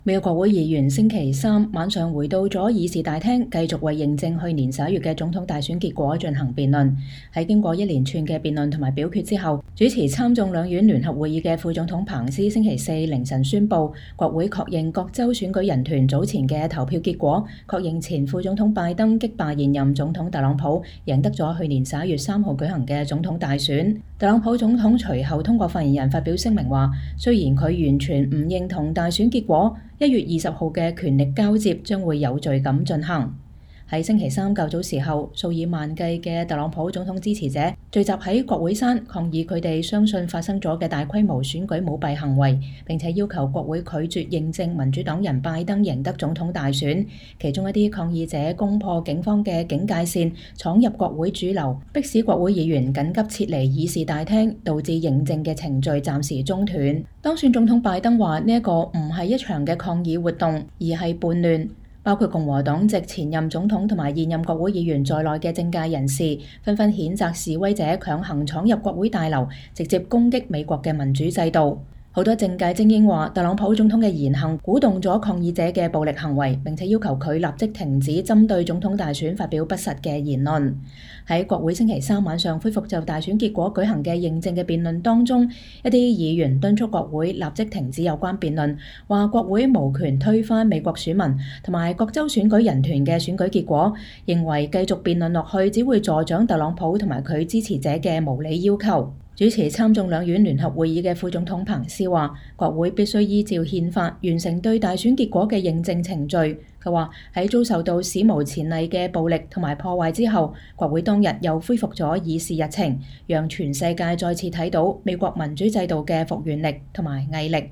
美國國會議員星期三晚上回到咗議事大廳，繼續為認證去年11月嘅總統大選結果進行辯論。喺經過一連串嘅辯論同埋表決之後，主持參眾兩院聯合會議嘅副總統彭斯星期四凌晨宣布，國會確認各州選舉人團早前嘅投票結果，確認前副總統拜登擊敗現任總統特朗普，贏得咗去年11月3號舉行嘅總統大選。特朗普總統隨後通過發言人發表聲明話，雖然佢完全唔認同大選結果，1月20號嘅權力交接將會有序咁進行。喺星期三較早時候，數以萬計嘅特朗普總統支持者聚集喺國會山，抗議佢哋相信發生咗嘅大規模選舉舞弊行為，並且要求國會拒絕認證民主黨人拜登贏得總統大選。其中一啲抗議者攻破警方嘅警戒線，闖入國會主樓，迫使國會議員緊急撤離議事大廳，導致認證嘅程序暫時中斷。當選總統拜登話呢一個唔係一場嘅抗議活動，而係叛亂。包括共和黨籍前任總統同埋現任國會議員在內嘅政界人士，紛紛譴責示威者強行闖入國會大樓，直接攻擊美國嘅民主制度。好多政界精英話，特朗普總統嘅言行鼓動咗抗議者嘅暴力行為，並且要求佢立即停止針對總統大選發表不實嘅言論。喺國會星期三晚上恢復就大選結果舉行嘅認證嘅辯論當中，一啲議員敦促國會立即停止有關辯論，話國會無權推翻美國選民同埋各州選舉人團嘅選舉結果，認為繼續辯論落去只會助長特朗普同埋佢支持者嘅無理要求。主持參眾兩院聯合會議嘅副總統彭斯話，國會必須依照憲法完成對大選結果嘅認證程序。佢話喺遭受到史無前例嘅暴力同埋破壞之後，國會當日又恢復咗議事日程，讓全世界再次睇到美國民主制度嘅復原力同埋毅力。